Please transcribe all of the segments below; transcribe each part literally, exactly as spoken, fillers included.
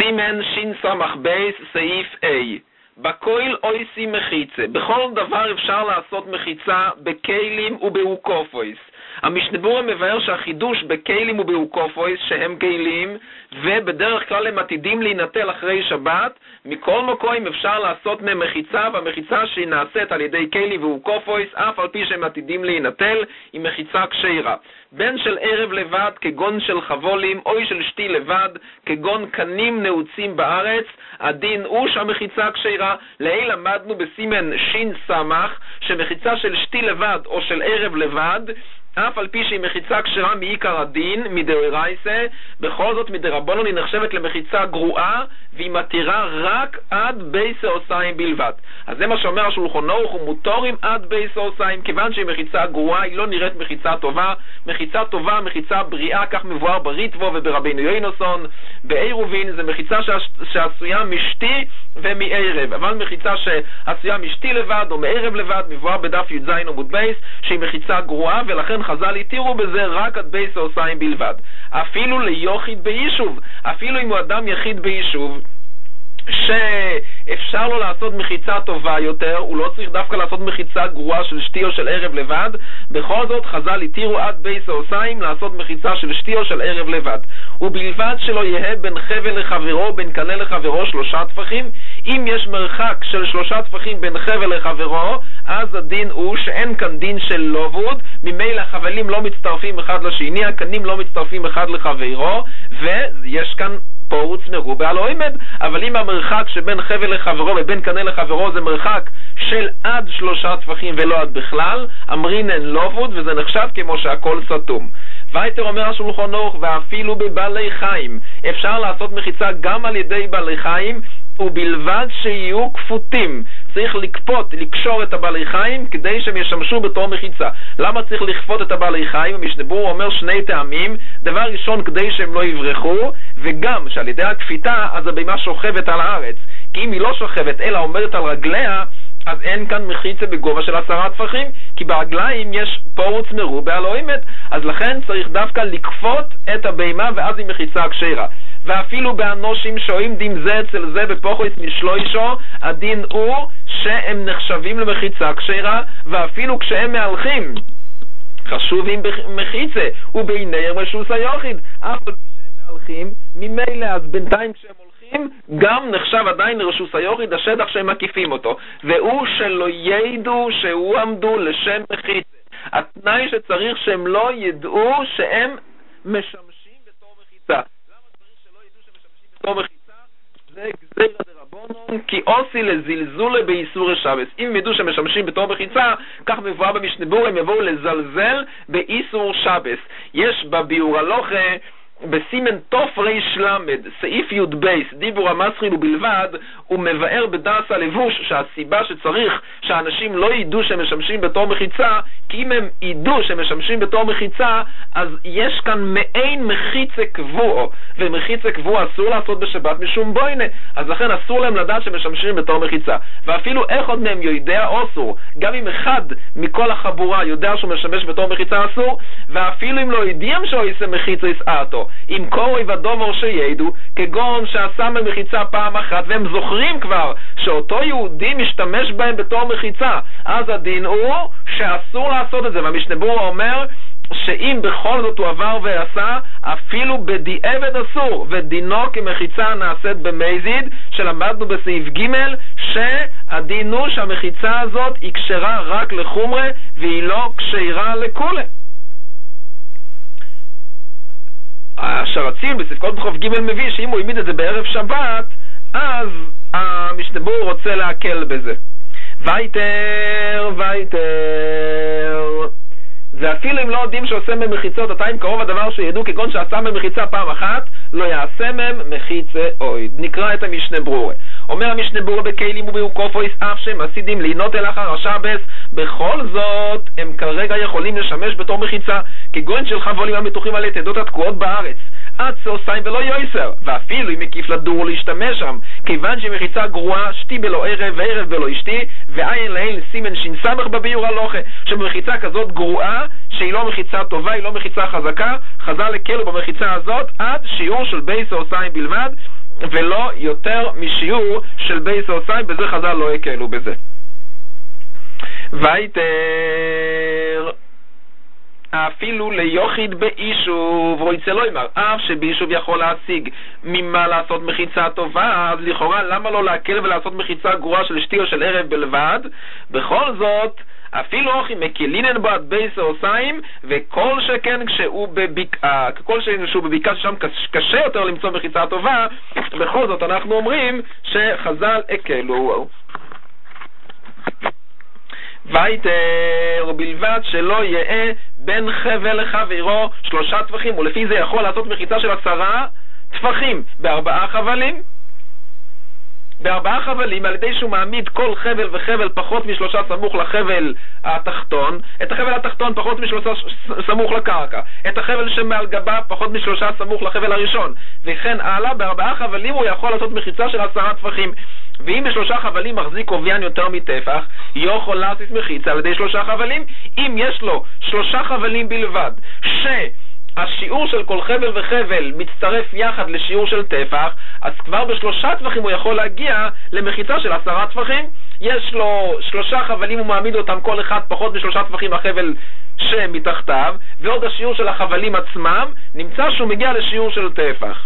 סימן שין סמך בייס סעיף A. בכל אויסי מחיצה. בכל דבר אפשר לעשות מחיצה בכלים ובאוקופויס. המשנה ברורה מבאר שהחידוש בכלים ובאוקופויס שהם כלים ובדרך כלל הם עתידים להינטל אחרי שבת, מכל מקום אפשר לעשות מהם מחיצה, והמחיצה שהיא נעשית על ידי כלים ואוקופויס אף על פי שהם עתידים להינטל היא מחיצה כשרה. בין של ערב לבד כגון של חבולים או של שתי לבד כגון קנים נעוצים בארץ, הדין הוא שהמחיצה כשרה. לעיל למדנו בסימן שין סמך שמחיצה של שתי לבד או של ערב לבד אף על פי שהיא מחיצה כשרה מעיקר הדין מדאורייתא, בכל זאת מדרבנן היא נחשבת למחיצה גרועה והיא מתירה רק עד בי שעותיים בלבד. אז זה מה שאומר השולחן ערוך, ומותרים עד בי שעותיים, כיוון שהיא מחיצה גרועה היא לא נראית מחיצה טובה. מחיצה טובה, מחיצה בריאה, כך מבואר בריטבו וברבינו יוינוסון. בעירובין זה מחיצה שעשויה משתי ומערב, אבל מחיצה שעשויה משתי לבד או מערב לבד מבואר בדף י"ז עמוד בייס שהיא מחיצה גרועה, ולכן חז"ל התירו בזה רק עד בי שעותיים בלבד. אפילו ליחיד ביישוב, אפילו אם הוא אדם יחיד ביישוב שאפשר לו לעשות מחיצה טובה יותר, הוא לא צריך דווקא לעשות מחיצה גרועה של שתי או של ערב לבד. בכל זאת חז"ל התירו עד בי שעותיים לעשות מחיצה של שתי או של ערב לבד, ובלבד שלא יהיה בין חבל לחברו בין קנה לחברו שלושה טפחים. אם יש מרחק של שלושה טפחים בין חבל לחברו, אז הדין הוא שאין כאן דין של לובוד, ממילא החבלים לא מצטרפים אחד לשני, הקנים לא מצטרפים אחד לחברו, ויש כאן פורוץ מרובה על עומד. אבל אם המרחק שבין חבל לחברו ובין קנה לחברו זה מרחק של עד שלושה טפחים ולא עד בכלל, אמרינן לובוד, וזה נחשב כמו שהכל סתום. וייתר אומר השולחן ערוך, ואפילו בבעלי חיים אפשר לעשות מחיצה גם על ידי בעלי חיים, ובלבד שיהיו כפותים. צריך לקפות, לקשור את הבעלי חיים כדי שהם ישמשו בתור מחיצה. למה צריך לכפות את הבעלי חיים? המשנה ברורה אומר שני טעמים. דבר ראשון, כדי שהם לא יברחו, וגם שעל ידי הכפיתה אז הבהמה שוכבת על הארץ, כי אם היא לא שוכבת אלא עומדת על רגליה, אז אין כאן מחיצה בגובה של עשרה טפחים, כי ברגליים יש פורוץ מרובה על עומד. אז לכן צריך דווקא לקפות את הבהמה ואז היא מחיצה כשרה. ואפילו באנושים שוהים דין זה אצל זה בפוחויס משלוישו, הדין הוא שהם נחשבים למחיצה כשרה, ואפילו כשהם מהלכים חשובים במחיצה וביניהם רשוס היחיד, אף על פי שהם מהלכים ממילא, אז בינתיים כשהם הולכים גם נחשב עדיין לרשוס היחיד השטח שהם מקיפים אותו, והוא שלא ידעו שהוא עמדו לשם מחיצה. התנאי שצריך שהם לא ידעו שהם משמשים בתור מחיצה. בתור מחיצה זה גזירא דרבנן, כי עושי לזלזול באיסור שבס. אם ידעו שמשמשים בתור מחיצה, כך מבואר במשנה ברורה, הם יבואו לזלזל באיסור שבס. יש בביאור הלכה בסימן תוף ריש למד סעיף י' בייס דיבור המסחיל ובלבד, הוא מבאר בדרס הלבוש שהסיבה שצריך שאנשים לא ידעו שמשמשים בתור מחיצה, כי אם הם ידעו שמשמשים בתור מחיצה אז יש כאן מעין מחיצה קבוע, ומחיצה קבוע אסור לעשות בשבת משום בוינה, אז לכן אסור להם לדעת שמשמשים בתור מחיצה. ואפילו איך עוד מהם יודע אסור, גם אם אחד מכל החבורה יודע שהוא משמש בתור מחיצה אסור, ואפילו אם לא יודעים שהוא יעשה מחיצה יסעתו, אם קורא ודובר שידעו, כגון שעשה מחיצה פעם אחת והם זוכרים כבר שאותו יהודי משתמש בהם בתור מחיצה, אז הדין הוא שאסור לעשות את זה. והמשנה ברורה אומר שאם בכל זאת הוא עבר ועשה, אפילו בדיעבד אסור, ודינו כמחיצה נעשית במזיד, שלמדנו בסעיף ג' שהדין הוא שהמחיצה הזאת היא כשרה רק לחומרה והיא לא כשרה לכולה. השרצים בספקות בחוף ג' מביא שאם הוא העמיד את זה בערב שבת, אז המשנה ברורה רוצה להקל בזה. וייתר, וייתר, ואפילו אם לא יודעים שעושה מהם מחיצות, אתה עם קרוב הדבר שידעו, כגון שעשה מהם מחיצה פעם אחת, לא יעשה מהם מחיצה אויד. נקרא את המשנה ברורה. אומר המשנה ברורה בכלים ובאוקופויס אף שהם עשידים לינות אל אחר השבס, בכל זאת הם כרגע יכולים לשמש בתור מחיצה, כגון של חבולים המתוחים על יתדות התקועות בארץ עד שעושיים ולא יויסר, ואפילו אם מקיף לדור להשתמש שם, כיוון שמחיצה גרועה שתי בלא ערב וערב בלא אשתי, ועין להן סימן שין סמך בביאור הלכה, שבמחיצה כזאת גרועה שהיא לא מחיצה טובה, היא לא מחיצה חזקה, חז"ל הקלו במחיצה הזאת עד שיעור של בי שעותיים בלבד, ולא יותר משיעור של בייס אוסיים, בזה חז"ל לא הקלו בזה. וייתר אפילו ליוחיד ביישוב, רוצה לא אמר, אף שביישוב יכול להשיג ממה לעשות מחיצה טובה, אז לכאורה למה לא להקל ולעשות מחיצה גרועה של שתי או של ערב בלבד? בכל זאת, אפילו אוכי מקלינן בו עד בייס אוסיים, וכל שכן כשהוא בבקעה, כל שכן כשהוא בבקעה ששם קשה יותר למצוא מחיצה טובה, בכל זאת אנחנו אומרים שחז"ל הקלו. וייתר בלבד שלא יהיה בין חבל לחבירו שלושה טפחים, ולפי זה יכול לעשות מחיצה של עשרה טפחים בארבעה חבלים, בארבעה חבלים, על ידי שהוא מעמיד כל חבל וחבל פחות משלושה סמוך לחבל התחתון, את החבל התחתון פחות משלושה סמוך לקרקע, את החבל שמעל גבה פחות משלושה סמוך לחבל הראשון, וכן הלאה. בארבעה חבלים הוא יכול לעשות מחיצה של עשרה טפחים. ואם בשלושה חבלים מחזיק עוביין יותר מטפח, יכול לעשות מחיצה על ידי שלושה חבלים. אם יש לו שלושה חבלים בלבד, שהשיעור של כל חבל וחבל מצטרף יחד לשיעור של טפח, אז כבר בשלושה טפחים הוא יכול להגיע למחיצה של עשרה טפחים. יש לו שלושה חבלים, הוא מעמיד אותם כל אחד פחות משלושה טפחים החבל שמתחתיו, ועוד השיעור של החבלים עצמם נמצא שהוא מגיע לשיעור של טפח.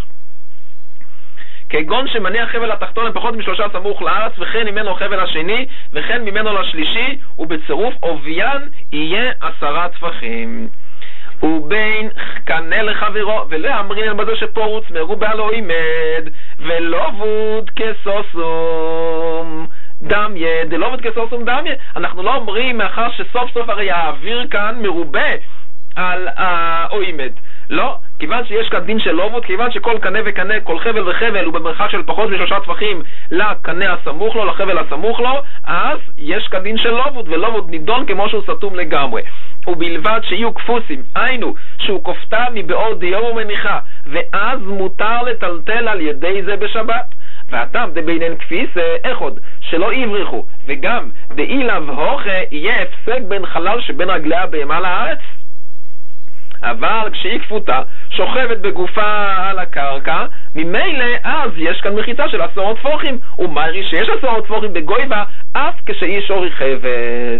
כגון שמניע חבל התחתון פחות משלושה סמוך לארץ, וכן ממנו חבל השני, וכן ממנו לשלישי, ובצירוף עוביין יהיה עשרה טפחים. ובין קנה לחברו, ולא אמרין בזה שפורוץ מרובה לא עימד, ולא ווד כסוסום דמיה, דלא ווד כסוסום דמיה. אנחנו לא אומרים מאחר שסוף סוף הרי האוויר כאן מרובה על האוימד. לא, כיוון שיש כאן דין של לובוד, כיוון שכל קנה וקנה, כל חבל וחבל הוא במרחק של פחות משלושה טפחים לקנה הסמוך לו, לחבל הסמוך לו, אז יש כאן דין של לובוד, ולובוד נידון כמו שהוא סתום לגמרי. ובלבד שיהיו כפוסים, היינו שהוא כופתה מבעוד דיום ומניחה, ואז מותר לטלטל על ידי זה בשבת. והטעם דבינן כפיס, איך עוד? שלא יברחו, וגם דאילב הוכה יהיה הפסק בין חלל שבין רגליה בהמה לארץ. אבל כשהיא כפותה, שוכבת בגופה על הקרקע, ממילא אז יש כאן מחיצה של עשרות טפוחים. ומרי שיש עשרות טפוחים בגויבה, אף כשהיא שורי חבס.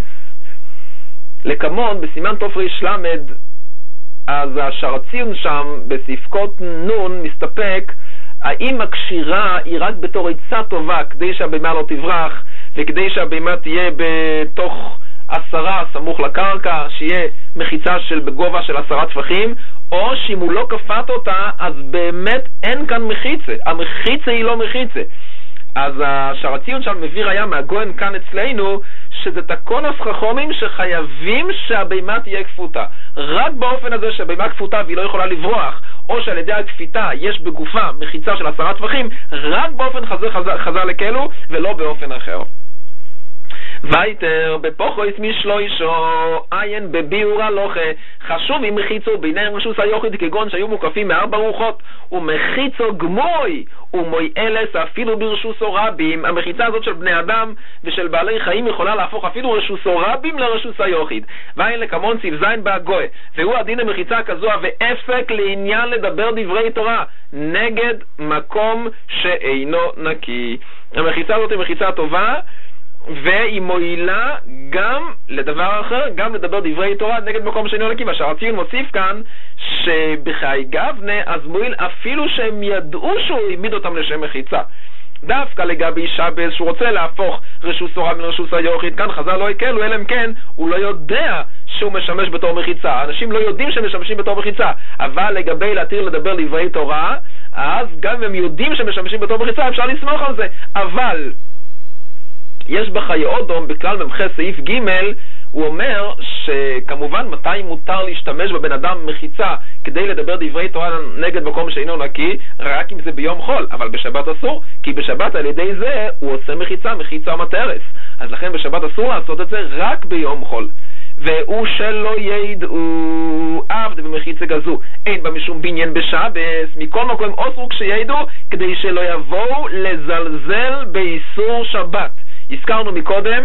לקמון, בסימן תופריש למד, אז השרציון שם בספקות נון מסתפק האם הקשירה היא רק בתור עצה טובה כדי שהבימה לא תברח, וכדי שהבימה תהיה בתוך עשרה סמוך לקרקע, שיהיה מחיצה של בגובה של עשרה טפחים, או שאם הוא לא כפת אותה אז באמת אין כאן מחיצה, המחיצה היא לא מחיצה. אז השרציון שם מביא ראיה מהגויין כאן אצלנו שזה תקונוס חכמים שחייבים שהבימה תהיה כפותה. רק באופן הזה שהבימה כפותה והיא לא יכולה לברוח, או שעל ידי הכפיתה יש בגופה מחיצה של עשרה טפחים, רק באופן חזר חזר, חזר לכלו ולא באופן אחר. וייתר בפוחויס משלוישו עין בביאור הלוכה, חשוב אם מחיצו ביניהם רשוס היוחיד כגון שהיו מוקפים מארבע רוחות, ומחיצו גמוי ומוי אלס אפילו ברשוסו רבים. המחיצה הזאת של בני אדם ושל בעלי חיים יכולה להפוך אפילו רשוסו רבים לרשוס היוחיד. ואין לקמון ציב זין בהגוי, והוא הדין המחיצה כזו והפסק לעניין לדבר דברי תורה נגד מקום שאינו נקי. המחיצה הזאת היא מחיצה טובה, והיא מועילה גם לדבר אחר, גם לדבר דברי תורה נגד מקום שאינו נקי. והשרציון מוסיף כאן שבחיי גבנה אז מועיל אפילו שהם ידעו שהוא העמיד אותם לשם מחיצה. דווקא לגבי שבס שהוא רוצה להפוך רשוס תורה מן רשוס היוחיד, כאן חז"ל לא הקלו, אלא אם כן הוא לא יודע שהוא משמש בתור מחיצה. אנשים לא יודעים שהם משמשים בתור מחיצה, אבל לגבי להתיר לדבר דברי תורה, אז גם אם הם יודעים שהם משמשים בתור מחיצה אפשר לסמוך על זה. אבל יש בחיי אודום בכלל ממחה סעיף ג' הוא אומר שכמובן מתי מותר להשתמש בבן אדם מחיצה כדי לדבר דברי תורה נגד מקום שאינו נקי, רק אם זה ביום חול, אבל בשבת אסור, כי בשבת על ידי זה הוא עושה מחיצה, מחיצה מטרס, אז לכן בשבת אסור לעשות את זה רק ביום חול. והוא שלא ידעו עבד במחיצה גזו אין בה משום בניין בשבס, מכל מקום אוסרו כשידעו כדי שלא יבואו לזלזל באיסור שבת. הזכרנו מקודם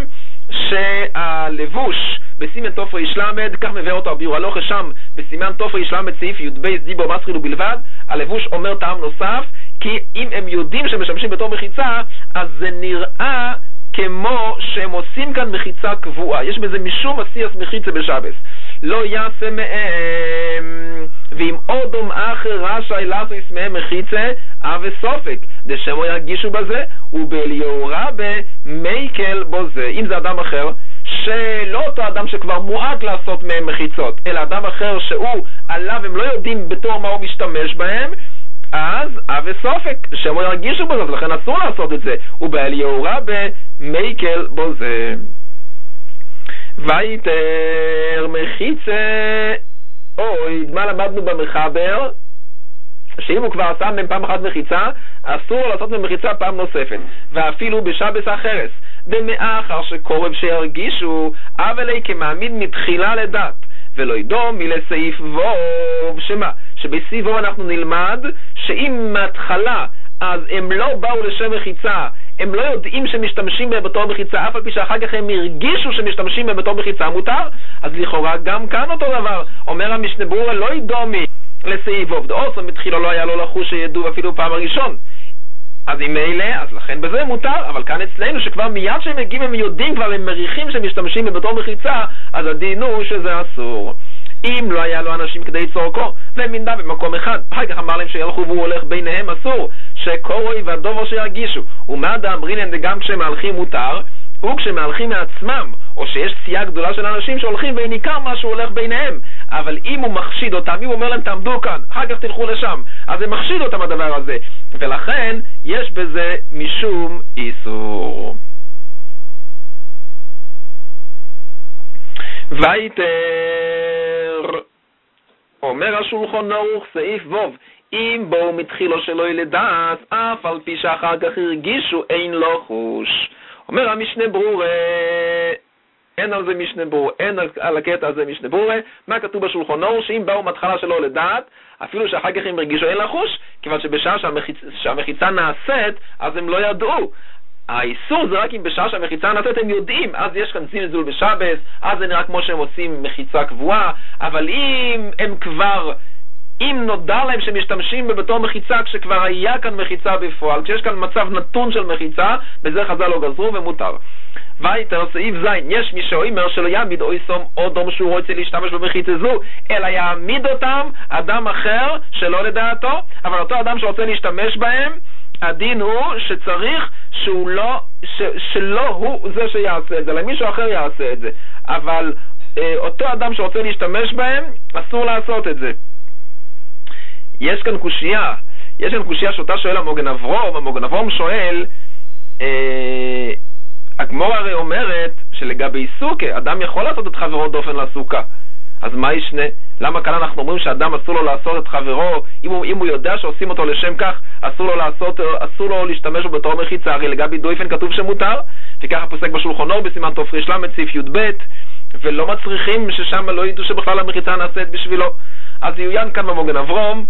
שהלבוש בסימן תופרי שלמד, כך מביא אותו הביאור הלוכה שם בסימן תופרי שלמד סעיף י' בייס דיבור מסחיל ובלבד, הלבוש אומר טעם נוסף, כי אם הם יודעים שהם משמשים בתור מחיצה, אז זה נראה כמו שהם עושים כאן מחיצה קבועה. יש בזה משום עשייס מחיצה בשבס. לא יעשה מהם, ואם אודום אחר רשאי לעשות מהם מחיצה, אבי סופק, דשמו ירגישו בזה, ובליאורה במייקל בו זה. אם זה אדם אחר, שלא אותו אדם שכבר מועד לעשות מהם מחיצות, אלא אדם אחר שהוא עליו, הם לא יודעים בתור מה הוא משתמש בהם, אז אבי סופק, שמו ירגישו בזה, לכן אסור לעשות את זה, ובליאורה במייקל בו זה. ויתר מחיצה, אוי, מה למדנו במחבר? שאם הוא כבר עשה מהם פעם אחת מחיצה, אסור לו לעשות מהם מחיצה פעם נוספת, ואפילו בשבס אחרס, במאחר שקורב שירגישו, אבל כמעמיד מתחילה לדת, ולא ידום מלסעיף ווב, שמה? שבסעיף ווב אנחנו נלמד, שאם מההתחלה, אז הם לא באו לשם מחיצה, הם לא יודעים שמשתמשים בהם בתור מחיצה, אף על פי שאחר כך הם הרגישו שמשתמשים בהם בתור מחיצה מותר, אז לכאורה גם כאן אותו דבר. אומר המשנה ברורה, לא ידומי לסעיף ווב, דאוסו מתחילו לא היה לו לחוש שידעו אפילו פעם הראשון. אז אם אלה, אז לכן בזה מותר, אבל כאן אצלנו שכבר מיד שהם מגיעים הם יודעים, כבר הם מריחים שמשתמשים בהם בתור מחיצה, אז הדין הוא שזה אסור. אם לא היה לו אנשים כדי צורכו, ומנדה במקום אחד, אחר כך אמר להם שילכו והוא הולך ביניהם, אסור, שקורוי והדובר שירגישו, ומה דאמרינן וגם כשמהלכים מותר, וכשמהלכים מעצמם, או שיש סייה גדולה של אנשים שהולכים וניכר משהו הולך ביניהם, אבל אם הוא מחשיד אותם, אם הוא אומר להם תעמדו כאן, אחר כך תלכו לשם, אז זה מחשיד אותם הדבר הזה, ולכן יש בזה משום איסור. ויתר, אומר השולחן ערוך סעיף ווב, אם בואו מתחילו שלא ילדעת, אף על פי שאחר כך הרגישו אין לו חוש. אומר המשנה ברורה, אין על זה משנה ברורה, אין על, על הקטע הזה משנה ברורה, מה כתוב בשולחן ערוך? שאם באו מתחלה שלא לדעת, אפילו שאחר כך הם הרגישו אין לה חוש, כיוון שבשעה שהמחיצ... שהמחיצה נעשית, אז הם לא ידעו. האיסור זה רק אם בשעה שהמחיצה נעשית הם יודעים, אז יש כאן זלזול בשבס, אז זה נראה כמו שהם עושים מחיצה קבועה, אבל אם הם כבר, אם נודע להם שמשתמשים בתור מחיצה כשכבר היה כאן מחיצה בפועל, כשיש כאן מצב נתון של מחיצה, בזה חז"ל לא גזרו ומותר. ויתר סעיף זין, יש מי שאומר שלא יעמיד אויסום או דום שהוא רוצה להשתמש במחיצה זו, אלא יעמיד אותם אדם אחר שלא לדעתו, אבל אותו אדם שרוצה להשתמש בהם, הדין הוא שצריך שהוא לא, ש, שלא הוא זה שיעשה את זה, אלא מישהו אחר יעשה את זה, אבל אה, אותו אדם שרוצה להשתמש בהם, אסור לעשות את זה. יש כאן קושייה, יש כאן קושייה שאותה שואל המוגן אברום, המוגן אברום שואל, אה, הגמור הרי אומרת שלגבי סוכה, אדם יכול לעשות את חברו דופן לסוכה, אז מה ישנה? למה כאן אנחנו אומרים שאדם אסור לו לעשות את חברו, אם הוא, אם הוא יודע שעושים אותו לשם כך, אסור לו לעשות, אסור לו להשתמש בתור מחיצה, הרי לגבי דויפן כתוב שמותר, וככה פוסק בשולחן ערוך בסימן תופריש למד סעיף י"ב, ולא מצריכים ששם לא ידעו שבכלל המחיצה נעשית בשבילו. אז יוין כאן במוגן אברום,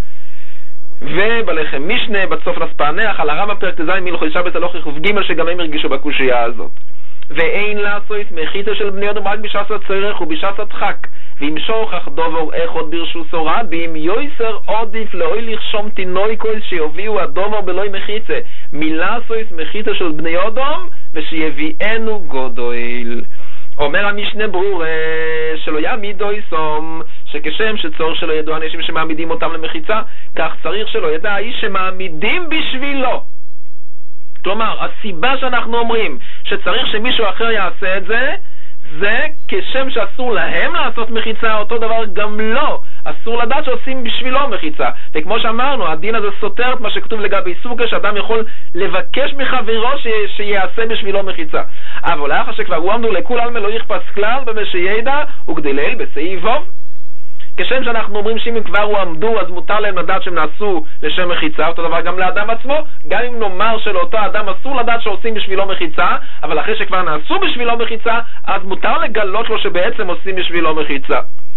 ובלחם משנה, בסוף נספענח, על הרמב"ם פרק ט"ז מהלכות שבת הלוך ג' שגם הם הרגישו בקושייה הזאת. ואין לעשות מחיצה של בני אדם רק בשעת הצורך ובשעת הדחק, ואם שוכח דובר אחד ברשות רבים, יויסר עדיף לאויליך שום תינוקות שיביאו הדובר בלוי מחיצה, מלעשות מחיצה של בני אדם ושיביאנו גודל. אומר המשנה ברורה שלא יעמיד אויסום, שכשם שצורך שלא ידעו אנשים שמעמידים אותם למחיצה, כך צריך שלא ידע האיש שמעמידים בשבילו. כלומר, הסיבה שאנחנו אומרים שצריך שמישהו אחר יעשה את זה, זה כשם שאסור להם לעשות מחיצה, אותו דבר גם לא. אסור לדעת שעושים בשבילו מחיצה. וכמו שאמרנו, הדין הזה סותר את מה שכתוב לגבי סוכה, שאדם יכול לבקש מחברו ש... שיעשה בשבילו מחיצה. אבל לאחר שכבר הוא אמרו לכול עלמא לא יכפס כלל במה שידע, וגדלל בסעיף ווב. כשם שאנחנו אומרים שאם הם כבר הועמדו, אז מותר להם לדעת שהם נעשו לשם מחיצה, אותו דבר גם לאדם עצמו, גם אם נאמר שלאותו אדם אסור לדעת שעושים בשבילו מחיצה, אבל אחרי שכבר נעשו בשבילו מחיצה, אז מותר לגלות לו שבעצם עושים בשבילו מחיצה.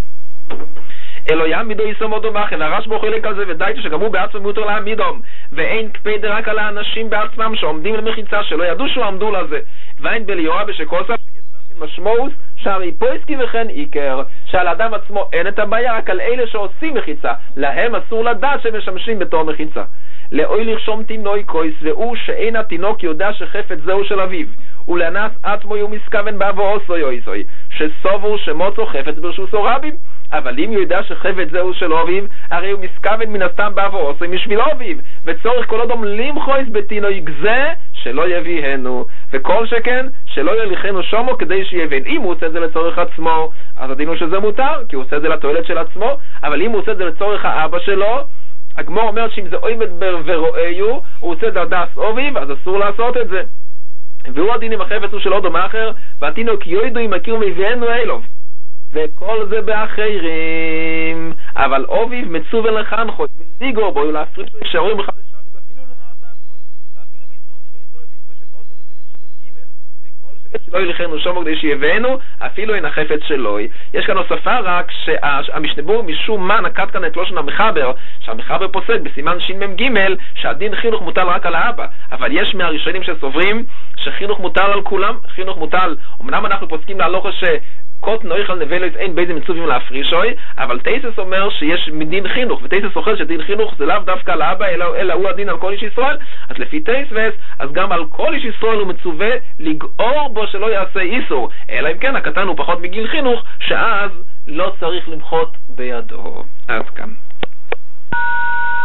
אלו יעמידו יישום עוד ומחן, הרשב"א חולק על זה ודאיתו שגם הוא בעצמו מותר להעמידום, ואין קפידה רק על האנשים בעצמם שעומדים למחיצה שלא ידעו שהוא עמדו לזה, ואין בליורה בשקוסה משמעות שהרי פויסקי וכן עיקר, שעל האדם עצמו אין את הבעיה, רק על אלה שעושים מחיצה, להם אסור לדעת שהם משמשים בתור מחיצה. לאוי לרשום תינוי קויס, והוא שאין התינוק יודע שחפץ זהו של אביו, ולאנס עצמו יהיו מסכוון באבו עושו יויסוי, שסובו שמוצו חפץ ברשוסו רבים. אבל אם הוא יודע שחפץ זהו של אביו, הרי הוא מסכוון מן הסתם באבו עושוי משביל אביו, וצורך כל אדם למחויס בתינוי גזה שלא יביאנו, וכל שכן שלא יליכנו שומו כדי שיבין. אם הוא עושה את זה לצורך עצמו, אז הדין הוא שזה מותר, כי הוא עושה את זה לתועלת של עצמו, אבל אם הוא עושה את זה לצורך האבא שלו, הגמור אומרת שאם זה אוי מדבר ורואיו, הוא עושה את הדס אביו, אז אסור לעשות את זה. והוא הדין עם החפץ הוא של עוד מאחר, והתינוק יוידו אם הכיר מביאנו אלוב. וכל זה באחרים, אבל אביו מצווה לחנכות, ולגור בו, ולהפריש לו כשרואים בכלל לשבת, אפילו לנעשת בו, ואפילו באיסור דיברי כמו שבוסו בסימן שמן ג' וכל שכן שלא ילכנו שומו כדי שיבנו, אפילו אין החפץ שלוי. יש כאן הוספה רק שהמשנבור משום מה נקט כאן את לושן המחבר, שהמחבר פוסק בסימן שמן ג' שהדין חינוך מוטל רק על האבא, אבל יש מהראשונים שסוברים שחינוך מוטל על כולם. חינוך מוטל, אמנם אנחנו פוסקים להלוכה ש קוט נויך על נבלת אין באיזה מצווים להפרישוי, אבל תייסס אומר שיש מדין חינוך, ותייסס אוכל שדין חינוך זה לאו דווקא על האבא, אלא, אלא הוא הדין על כל איש ישראל. אז לפי תייסס, אז גם על כל איש ישראל הוא מצווה לגעור בו שלא יעשה איסור, אלא אם כן הקטן הוא פחות מגיל חינוך, שאז לא צריך למחות בידו. אז כאן